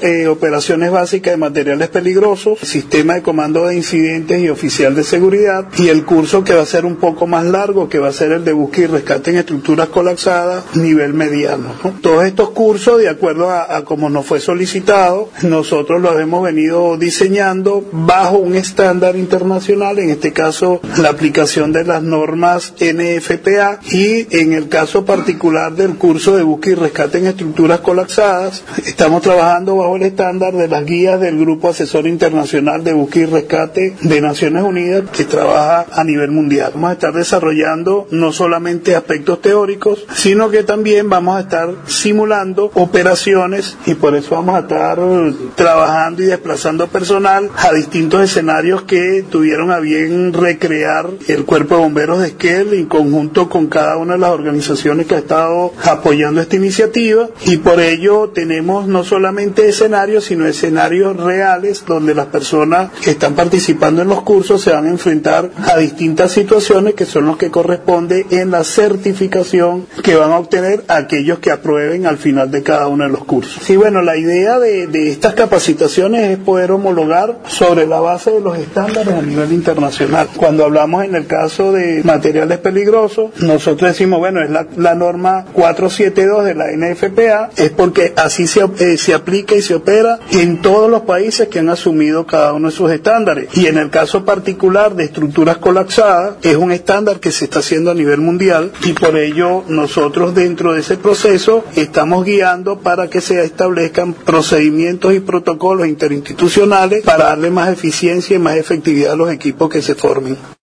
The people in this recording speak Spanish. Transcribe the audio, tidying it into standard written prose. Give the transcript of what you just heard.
operaciones básicas de materiales peligrosos, sistema de comando de incidentes y oficial de seguridad, y el curso que va a ser un poco más largo, que va a ser el de búsqueda y rescate en estructuras colapsadas, nivel mediano, ¿no? Todos estos cursos, de acuerdo a como nos fue solicitado, nosotros los hemos venido diseñando bajo un estándar internacional, en este caso la aplicación de las normas NFPA, y en el caso particular del curso de búsqueda y rescate en estructuras colapsadas, estamos trabajando bajo el estándar de las guías del Grupo Asesor Internacional de Búsqueda y Rescate de Naciones Unidas, que trabaja a nivel mundial. Vamos a estar desarrollando no solamente aspectos teóricos, sino que también vamos a estar simulando operaciones, y por eso vamos a estar trabajando y desplazando personal a distintos escenarios que tuvieron a bien recrear el Cuerpo de Bomberos de Esquel en conjunto con cada una de las organizaciones que ha estado apoyando esta iniciativa, y por ello tenemos no solamente escenarios, sino escenarios reales donde las personas que están participando en los cursos se van a enfrentar a distintas situaciones que son los que corresponde en la certificación que van a obtener aquellos que aprueben al final de cada uno de los cursos. Sí, bueno, la idea de estas capacitaciones es poder homologar sobre la base de los estándares a nivel internacional. Cuando hablamos en el caso de materiales peligrosos, nosotros decimos, bueno, es la norma 472 de la NFPA, es porque así se aplica y se opera en todos los países que han asumido cada uno de sus estándares. Y en el caso particular de estructuras colapsadas, es un estándar que se está haciendo a nivel mundial, y por ello nosotros dentro de ese proceso estamos guiando para que se establezcan procedimientos y protocolos interinstitucionales para darle más eficiencia y más efectividad a los equipos que se formen.